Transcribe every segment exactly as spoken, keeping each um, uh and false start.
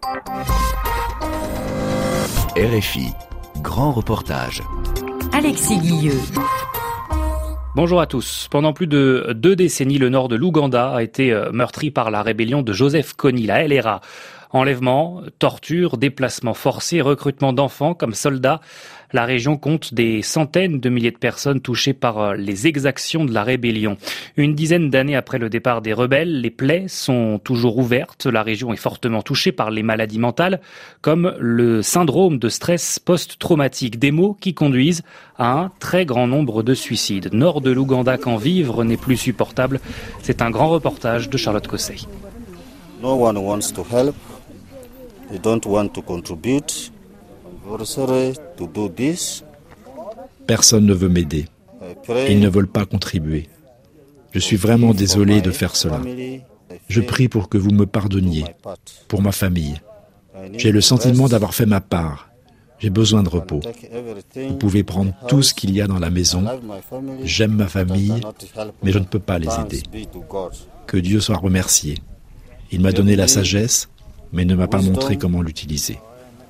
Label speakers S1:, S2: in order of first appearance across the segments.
S1: R F I, grand reportage.
S2: Alexis Guilleux.
S3: Bonjour à tous. Pendant plus de deux décennies, le nord de l'Ouganda a été meurtri par la rébellion de Joseph Kony, la L R A. Enlèvements, tortures, déplacements forcés, recrutement d'enfants comme soldats. La région compte des centaines de milliers de personnes touchées par les exactions de la rébellion. Une dizaine d'années après le départ des rebelles, les plaies sont toujours ouvertes. La région est fortement touchée par les maladies mentales, comme le syndrome de stress post-traumatique, des maux qui conduisent à un très grand nombre de suicides. Nord de l'Ouganda, quand vivre n'est plus supportable. C'est un grand reportage de Charlotte Cosset.
S4: No one wants to help. They don't want to contribute. I'm sorry to do this.
S5: Personne ne veut m'aider. Ils ne veulent pas contribuer. Je suis vraiment désolé de faire cela. Je prie pour que vous me pardonniez, pour ma famille. J'ai le sentiment d'avoir fait ma part. J'ai besoin de repos. Vous pouvez prendre tout ce qu'il y a dans la maison. J'aime ma famille, mais je ne peux pas les aider. Que Dieu soit remercié. Il m'a donné la sagesse, mais ne m'a pas montré comment l'utiliser.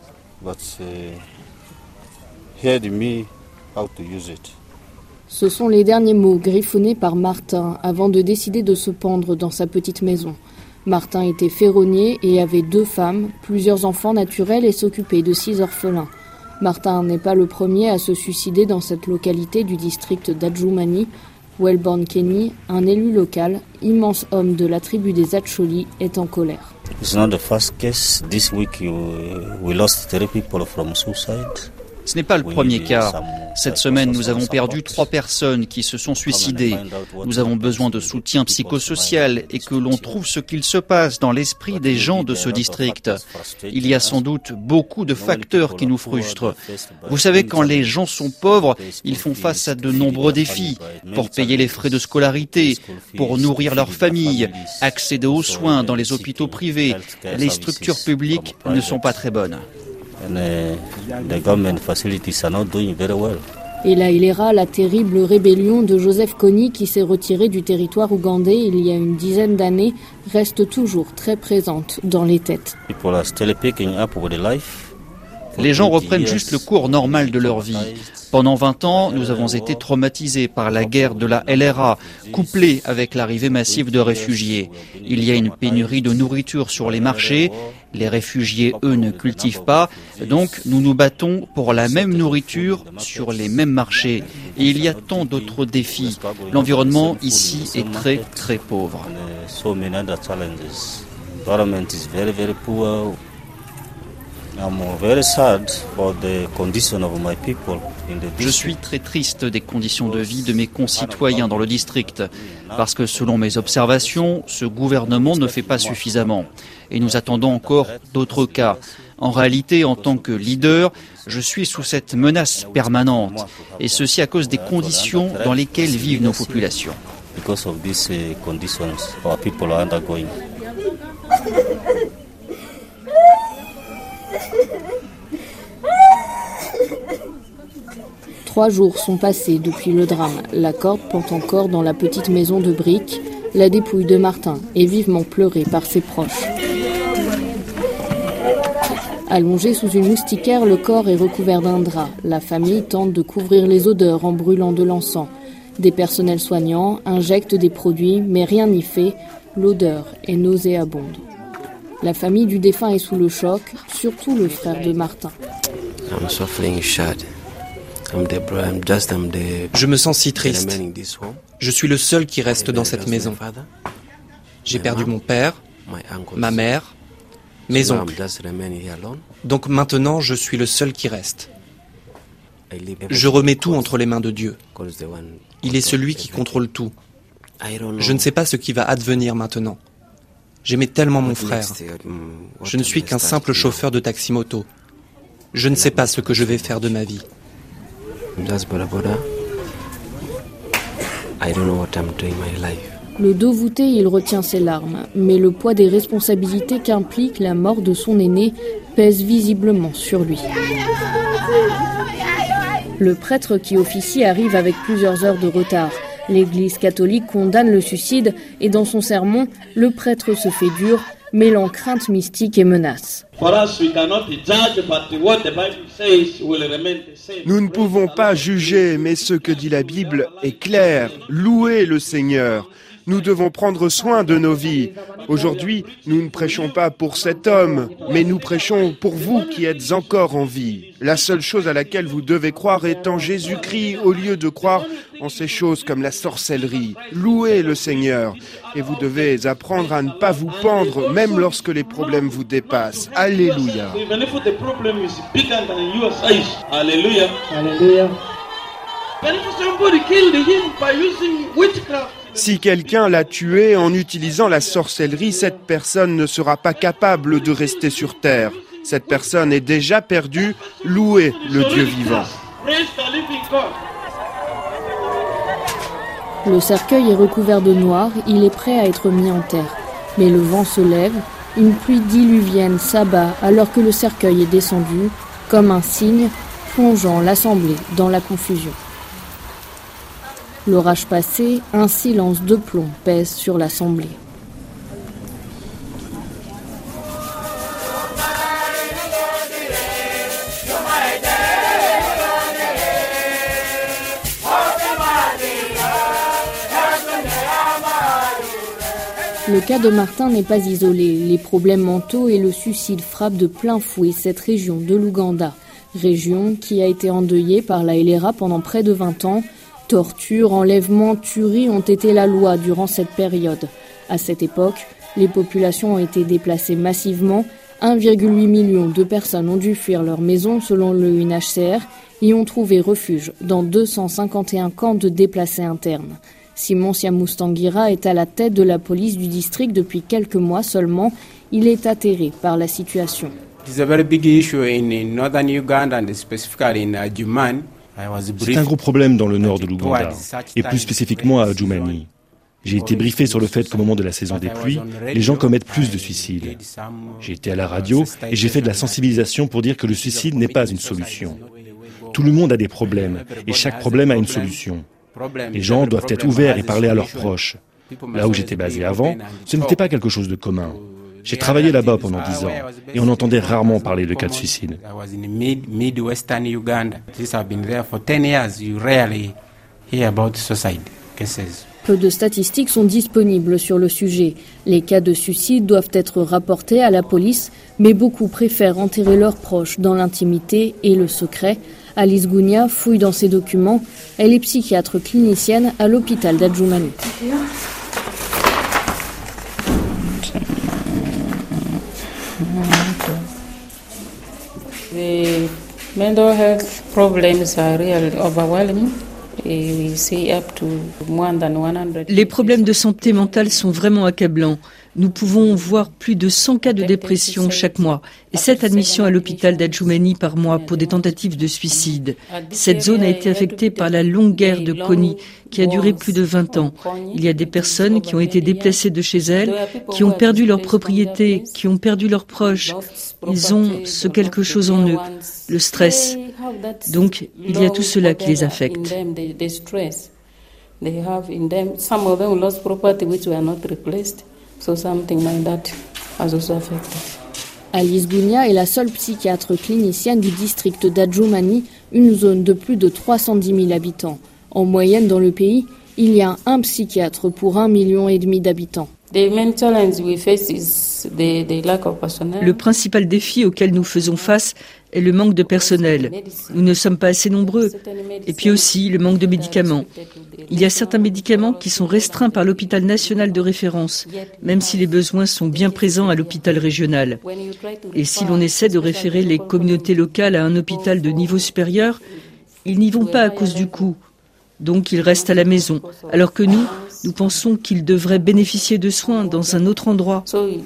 S6: Ce sont les derniers mots griffonnés par Martin avant de décider de se pendre dans sa petite maison. Martin était ferronnier et avait deux femmes, plusieurs enfants naturels et s'occupait de six orphelins. Martin n'est pas le premier à se suicider dans cette localité du district d'Adjumani. Wellborn Kenny, un élu local, immense homme de la tribu des Acholi, est en colère.
S4: It's not the first case. This week you, we lost three people from suicide.
S7: Ce n'est pas le premier cas. Cette semaine, nous avons perdu trois personnes qui se sont suicidées. Nous avons besoin de soutien psychosocial et que l'on trouve ce qu'il se passe dans l'esprit des gens de ce district. Il y a sans doute beaucoup de facteurs qui nous frustrent. Vous savez, quand les gens sont pauvres, ils font face à de nombreux défis pour payer les frais de scolarité, pour nourrir leur famille, accéder aux soins dans les hôpitaux privés. Les structures publiques ne sont pas très bonnes.
S4: And, uh, the government facilities are not doing very well.
S6: Et la L R A, la terrible rébellion de Joseph Kony qui s'est retiré du territoire ougandais il y a une dizaine d'années, reste toujours très présente dans les têtes.
S4: People are still picking up with the life.
S7: Les gens reprennent juste le cours normal de leur vie. Pendant vingt ans, nous avons été traumatisés par la guerre de la L R A, couplée avec l'arrivée massive de réfugiés. Il y a une pénurie de nourriture sur les marchés. Les réfugiés, eux, ne cultivent pas. Donc, nous nous battons pour la même nourriture sur les mêmes marchés. Et il y a tant d'autres défis. L'environnement ici est très, très pauvre. Je suis très triste des conditions de vie de mes concitoyens dans le district, parce que selon mes observations, ce gouvernement ne fait pas suffisamment. Et nous attendons encore d'autres cas. En réalité, en tant que leader, je suis sous cette menace permanente, et ceci à cause des conditions dans lesquelles vivent nos populations.
S4: Because of these conditions our people are undergoing.
S6: Trois jours sont passés depuis le drame. La corde pend encore dans la petite maison de briques. La dépouille de Martin est vivement pleurée par ses proches. Allongé sous une moustiquaire, le corps est recouvert d'un drap. La famille tente de couvrir les odeurs en brûlant de l'encens. Des personnels soignants injectent des produits, mais rien n'y fait. L'odeur est nauséabonde. La famille du défunt est sous le choc, surtout le frère de Martin.
S8: Je me sens si triste. Je suis le seul qui reste dans cette maison. J'ai perdu mon père, ma mère, mes oncles. Donc maintenant, je suis le seul qui reste. Je remets tout entre les mains de Dieu. Il est celui qui contrôle tout. Je ne sais pas ce qui va advenir maintenant. J'aimais tellement mon frère. Je ne suis qu'un simple chauffeur de taxi-moto. Je ne sais pas ce que je vais faire de ma vie.
S6: Le dos voûté, il retient ses larmes, mais le poids des responsabilités qu'implique la mort de son aîné pèse visiblement sur lui. Le prêtre qui officie arrive avec plusieurs heures de retard. L'Église catholique condamne le suicide et dans son sermon, le prêtre se fait dur, mêlant crainte mystique et menace.
S9: Nous ne pouvons pas juger, mais ce que dit la Bible est clair. Louez le Seigneur. Nous devons prendre soin de nos vies. Aujourd'hui, nous ne prêchons pas pour cet homme, mais nous prêchons pour vous qui êtes encore en vie. La seule chose à laquelle vous devez croire est en Jésus-Christ, au lieu de croire en ces choses comme la sorcellerie. Louez le Seigneur. Et vous devez apprendre à ne pas vous pendre, même lorsque les problèmes vous dépassent. Alléluia.
S10: Alléluia. Alléluia.
S9: Si quelqu'un l'a tué en utilisant la sorcellerie, cette personne ne sera pas capable de rester sur terre. Cette personne est déjà perdue. Louez le Dieu vivant.
S6: Le cercueil est recouvert de noir, il est prêt à être mis en terre. Mais le vent se lève, une pluie diluvienne s'abat alors que le cercueil est descendu, comme un cygne, plongeant l'assemblée dans la confusion. L'orage passé, un silence de plomb pèse sur l'assemblée. Le cas de Martin n'est pas isolé. Les problèmes mentaux et le suicide frappent de plein fouet cette région de l'Ouganda. Région qui a été endeuillée par la L R A pendant près de vingt ans. Torture, enlèvement, tuerie ont été la loi durant cette période. À cette époque, les populations ont été déplacées massivement. un virgule huit million de personnes ont dû fuir leur maison selon le U N H C R et ont trouvé refuge dans deux cent cinquante et un camps de déplacés internes. Simon Siamustangira est à la tête de la police du district depuis quelques mois seulement. Il est atterré par la situation.
S11: C'est un gros problème dans le nord de l'Ouganda, et plus spécifiquement à Adjumani. J'ai été briefé sur le fait qu'au moment de la saison des pluies, les gens commettent plus de suicides. J'ai été à la radio et j'ai fait de la sensibilisation pour dire que le suicide n'est pas une solution. Tout le monde a des problèmes, et chaque problème a une solution. Les gens doivent être ouverts et parler à leurs proches. Là où j'étais basé avant, ce n'était pas quelque chose de commun. J'ai travaillé là-bas pendant dix ans et on entendait rarement parler de cas de suicide.
S6: Peu de statistiques sont disponibles sur le sujet. Les cas de suicide doivent être rapportés à la police, mais beaucoup préfèrent enterrer leurs proches dans l'intimité et le secret. Alice Gounia fouille dans ses documents. Elle est psychiatre clinicienne à l'hôpital d'Adjumani.
S12: The mental health problems are really overwhelming. We see up to more than one hundred.
S2: Les problèmes de santé mentale sont vraiment accablants. Nous pouvons voir plus de cent cas de dépression chaque mois et sept admissions à l'hôpital d'Adjumani par mois pour des tentatives de suicide. Cette zone a été affectée par la longue guerre de Kony qui a duré plus de vingt ans. Il y a des personnes qui ont été déplacées de chez elles, qui ont perdu leur propriété, qui ont perdu leurs proches. Ils ont ce quelque chose en eux, le stress. Donc, il y a tout cela qui les affecte.
S12: So something like that has also affected.
S6: Alice Gounia est la seule psychiatre clinicienne du district d'Adjumani, une zone de plus de trois cent dix mille habitants. En moyenne dans le pays, il y a un psychiatre pour un million et demi d'habitants.
S2: Le principal défi auquel nous faisons face est le manque de personnel. Nous ne sommes pas assez nombreux. Et puis aussi le manque de médicaments. Il y a certains médicaments qui sont restreints par l'hôpital national de référence, même si les besoins sont bien présents à l'hôpital régional. Et si l'on essaie de référer les communautés locales à un hôpital de niveau supérieur, ils n'y vont pas à cause du coût. Donc ils restent à la maison, alors que nous, nous pensons qu'ils devraient bénéficier de soins dans un autre endroit.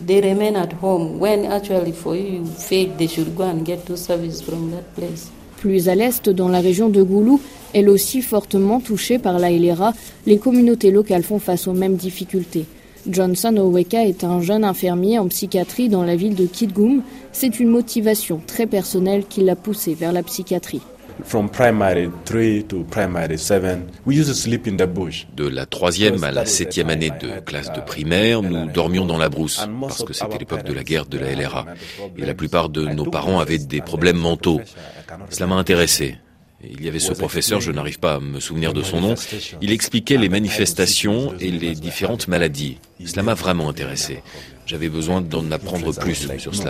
S6: Plus à l'est, dans la région de Goulou, elle aussi fortement touchée par la L R A, les communautés locales font face aux mêmes difficultés. Johnson Oweka est un jeune infirmier en psychiatrie dans la ville de Kitgum. C'est une motivation très personnelle qui l'a poussé vers la psychiatrie.
S13: De la troisième à la septième année de classe de primaire, nous dormions dans la brousse, parce que c'était l'époque de la guerre de la L R A. Et la plupart de nos parents avaient des problèmes mentaux. Cela m'a intéressé. Il y avait ce professeur, je n'arrive pas à me souvenir de son nom, il expliquait les manifestations et les différentes maladies. Cela m'a vraiment intéressé. J'avais besoin d'en apprendre plus sur cela.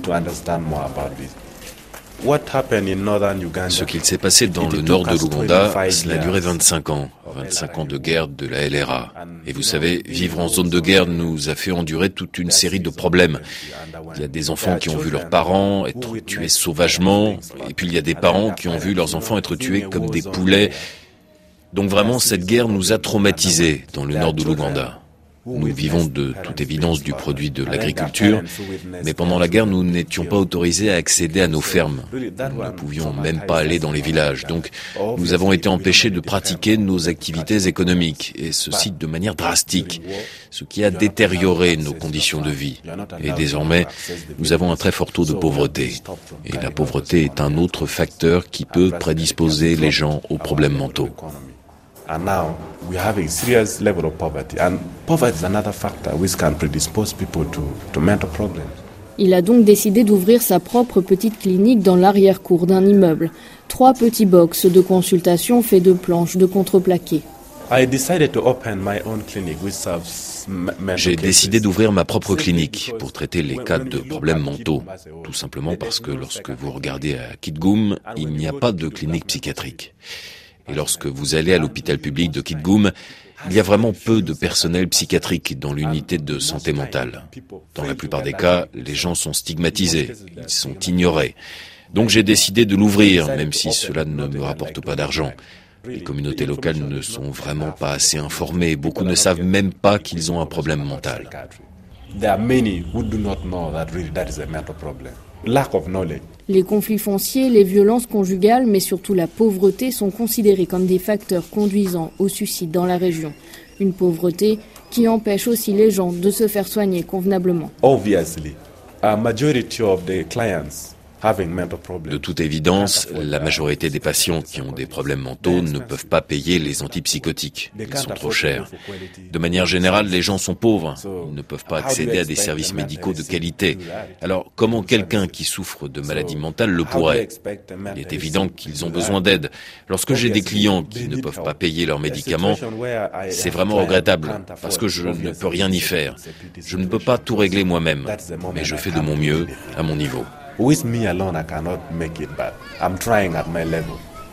S13: Ce qu'il s'est passé dans le nord de l'Ouganda, cela a duré vingt-cinq ans. vingt-cinq ans de guerre de la L R A. Et vous savez, vivre en zone de guerre nous a fait endurer toute une série de problèmes. Il y a des enfants qui ont vu leurs parents être tués sauvagement, et puis il y a des parents qui ont vu leurs enfants être tués comme des poulets. Donc vraiment, cette guerre nous a traumatisés dans le nord de l'Ouganda. Nous vivons de toute évidence du produit de l'agriculture, mais pendant la guerre, nous n'étions pas autorisés à accéder à nos fermes. Nous ne pouvions même pas aller dans les villages. Donc, nous avons été empêchés de pratiquer nos activités économiques, et ceci de manière drastique, ce qui a détérioré nos conditions de vie. Et désormais, nous avons un très fort taux de pauvreté. Et la pauvreté est un autre facteur qui peut prédisposer les gens aux problèmes mentaux.
S14: And now we have a serious level of poverty, and poverty is another factor which can predispose people to, to mental problems.
S6: Il a donc décidé d'ouvrir sa propre petite clinique dans l'arrière-cour d'un immeuble. Trois petits box de consultation faits de planches de contreplaqué.
S13: J'ai décidé d'ouvrir ma propre clinique pour traiter les cas de problèmes mentaux. Tout simplement parce que lorsque vous regardez à Kitgum, il n'y a pas de clinique psychiatrique. Et lorsque vous allez à l'hôpital public de Kitgum, il y a vraiment peu de personnel psychiatrique dans l'unité de santé mentale. Dans la plupart des cas, les gens sont stigmatisés, ils sont ignorés. Donc j'ai décidé de l'ouvrir, même si cela ne me rapporte pas d'argent. Les communautés locales ne sont vraiment pas assez informées, beaucoup ne savent même pas qu'ils ont un problème mental.
S6: Les conflits fonciers, les violences conjugales, mais surtout la pauvreté sont considérés comme des facteurs conduisant au suicide dans la région. Une pauvreté qui empêche aussi les gens de se faire soigner convenablement.
S14: Obviously, a majority of the clients
S13: De toute évidence, la majorité des patients qui ont des problèmes mentaux ne peuvent pas payer les antipsychotiques. Ils sont trop chers. De manière générale, les gens sont pauvres. Ils ne peuvent pas accéder à des services médicaux de qualité. Alors, comment quelqu'un qui souffre de maladie mentale le pourrait ? Il est évident qu'ils ont besoin d'aide. Lorsque j'ai des clients qui ne peuvent pas payer leurs médicaments, c'est vraiment regrettable, parce que je ne peux rien y faire. Je ne peux pas tout régler moi-même, mais je fais de mon mieux, à mon niveau.
S14: With me alone, I cannot make it, but I'm trying at my level.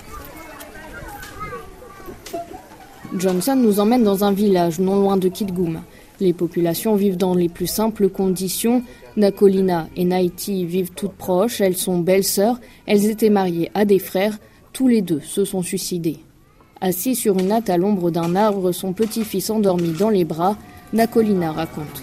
S6: Johnson nous emmène dans un village non loin de Kitgum. Les populations vivent dans les plus simples conditions. Nakolina et Naiti vivent toutes proches, elles sont belles-sœurs, elles étaient mariées à des frères, tous les deux se sont suicidés. Assis sur une natte à l'ombre d'un arbre, son petit-fils endormi dans les bras, Nakolina raconte.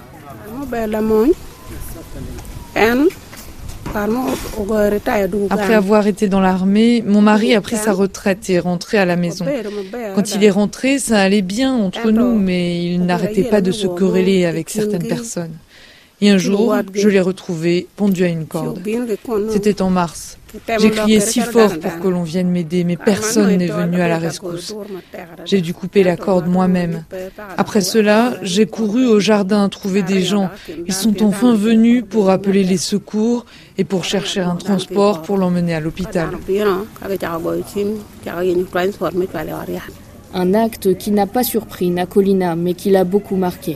S15: Après avoir été dans l'armée, mon mari a pris sa retraite et est rentré à la maison. Quand il est rentré, ça allait bien entre nous, mais il n'arrêtait pas de se quereller avec certaines personnes. Et un jour, je l'ai retrouvé pendu à une corde. C'était en mars. J'ai crié si fort pour que l'on vienne m'aider, mais personne n'est venu à la rescousse. J'ai dû couper la corde moi-même. Après cela, j'ai couru au jardin trouver des gens. Ils sont enfin venus pour appeler les secours et pour chercher un transport pour l'emmener à l'hôpital.
S6: Un acte qui n'a pas surpris Nakolina, mais qui l'a beaucoup marqué.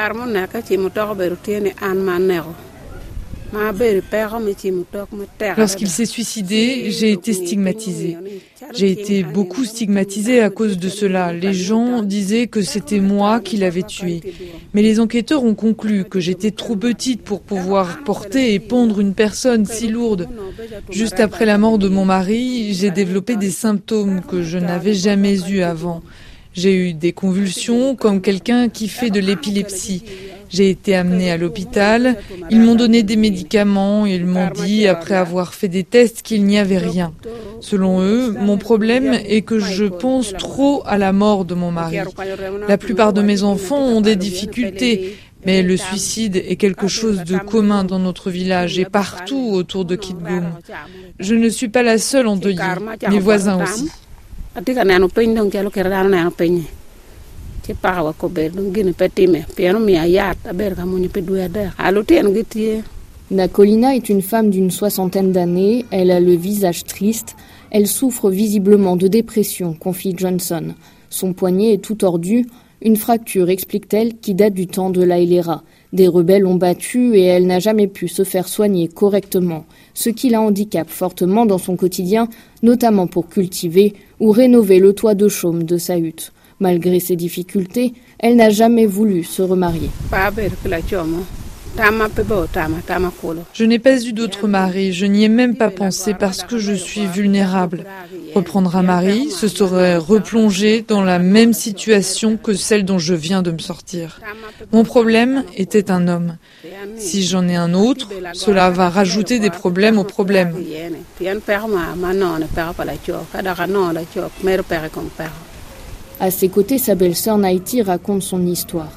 S15: Lorsqu'il s'est suicidé, j'ai été stigmatisée. J'ai été beaucoup stigmatisée à cause de cela. Les gens disaient que c'était moi qui l'avais tué. Mais les enquêteurs ont conclu que j'étais trop petite pour pouvoir porter et pendre une personne si lourde. Juste après la mort de mon mari, j'ai développé des symptômes que je n'avais jamais eus avant. J'ai eu des convulsions comme quelqu'un qui fait de l'épilepsie. J'ai été amenée à l'hôpital, ils m'ont donné des médicaments, ils m'ont dit, après avoir fait des tests, qu'il n'y avait rien. Selon eux, mon problème est que je pense trop à la mort de mon mari. La plupart de mes enfants ont des difficultés, Mais le suicide est quelque chose de commun dans notre village et partout autour de Kitgum. Je ne suis pas la seule endeuillée, mes voisins aussi.
S6: Nakolina est une femme d'une soixantaine d'années. Elle a le visage triste. Elle souffre visiblement de dépression, confie Johnson. Son poignet est tout tordu. Une fracture, explique-t-elle, qui date du temps de la L R A. Des rebelles l'ont battue et elle n'a jamais pu se faire soigner correctement, ce qui la handicape fortement dans son quotidien, notamment pour cultiver ou rénover le toit de chaume de sa hutte. Malgré ces difficultés, elle n'a jamais voulu se remarier.
S15: Je n'ai pas eu d'autre mari, je n'y ai même pas pensé parce que je suis vulnérable. Reprendre un mari, ce serait replonger dans la même situation que celle dont je viens de me sortir. Mon problème était un homme. Si j'en ai un autre, cela va rajouter des problèmes aux problèmes.
S6: À ses côtés, sa belle-sœur Naïti raconte son histoire.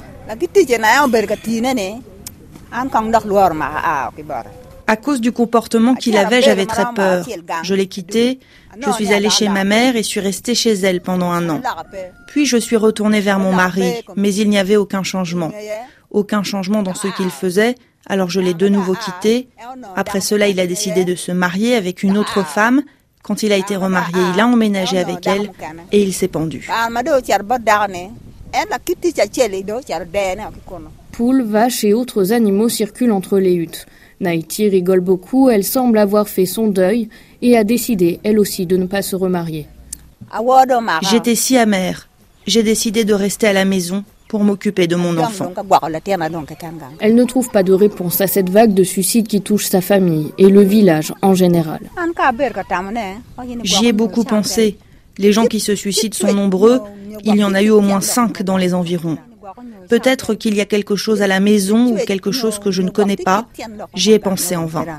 S16: À cause du comportement qu'il avait, j'avais très peur. Je l'ai quitté, je suis allée chez ma mère et suis restée chez elle pendant un an. Puis je suis retournée vers mon mari, mais il n'y avait aucun changement. Aucun changement dans ce qu'il faisait, alors je l'ai de nouveau quitté. Après cela, il a décidé de se marier avec une autre femme. Quand il a été remarié, il a emménagé avec elle et il s'est pendu.
S6: Poules, vaches et autres animaux circulent entre les huttes. Naïti rigole beaucoup, elle semble avoir fait son deuil et a décidé, elle aussi, de ne pas se remarier.
S16: J'étais si amère. J'ai décidé de rester à la maison pour m'occuper de mon enfant.
S6: Elle ne trouve pas de réponse à cette vague de suicides qui touche sa famille et le village en général.
S16: J'y ai beaucoup pensé. Les gens qui se suicident sont nombreux. Il y en a eu au moins cinq dans les environs. Peut-être qu'il y a quelque chose à la maison ou quelque chose que je ne connais pas. J'y ai pensé en vain.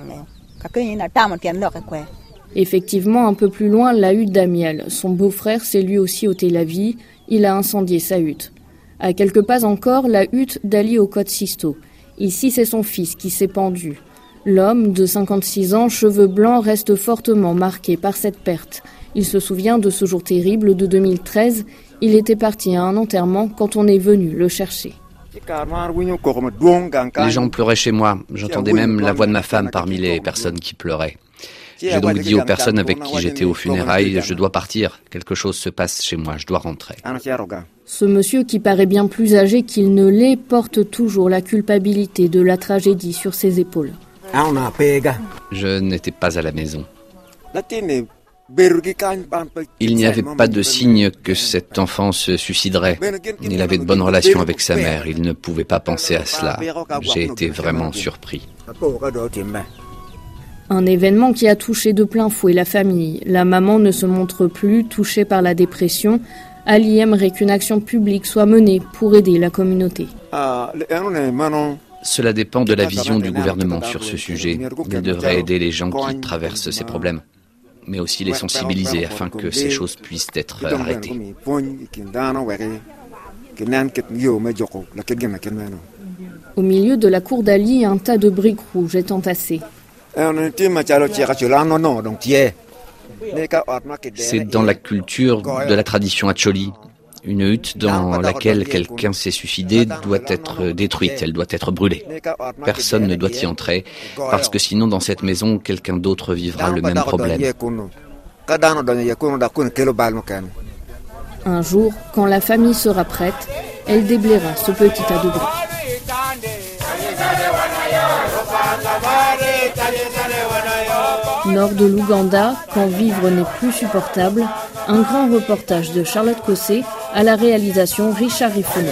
S6: Effectivement, un peu plus loin, la hutte d'Amiel. Son beau-frère s'est lui aussi ôté la vie. Il a incendié sa hutte. À quelques pas encore, la hutte d'Ali Okot-Sisto. Ici, c'est son fils qui s'est pendu. L'homme, de cinquante-six ans, cheveux blancs, reste fortement marqué par cette perte. Il se souvient de ce jour terrible de deux mille treize. Il était parti à un enterrement quand on est venu le chercher.
S17: Les gens pleuraient chez moi. J'entendais même la voix de ma femme parmi les personnes qui pleuraient. J'ai donc dit aux personnes avec qui j'étais aux funérailles, je dois partir. Quelque chose se passe chez moi, je dois rentrer.
S6: Ce monsieur, qui paraît bien plus âgé qu'il ne l'est, porte toujours la culpabilité de la tragédie sur ses épaules.
S17: Je n'étais pas à la maison. Il n'y avait pas de signe que cet enfant se suiciderait. Il avait de bonnes relations avec sa mère. Il ne pouvait pas penser à cela. J'ai été vraiment surpris.
S6: Un événement qui a touché de plein fouet la famille. La maman ne se montre plus, touchée par la dépression. Ali aimerait qu'une action publique soit menée pour aider la communauté.
S17: Cela dépend de la vision du gouvernement sur ce sujet. Il devrait aider les gens qui traversent ces problèmes, mais aussi les sensibiliser afin que ces choses puissent être arrêtées.
S6: Au milieu de la cour d'Ali, un tas de briques rouges est entassé.
S17: C'est dans la culture de la tradition Acholi. Une hutte dans laquelle quelqu'un s'est suicidé doit être détruite, elle doit être brûlée. Personne ne doit y entrer, parce que sinon dans cette maison, quelqu'un d'autre vivra le même problème.
S6: Un jour, quand la famille sera prête, elle déblayera ce petit tas de briques. Nord de l'Ouganda, quand vivre n'est plus supportable, un grand reportage de Charlotte Cossé à la réalisation Richard Riffonet.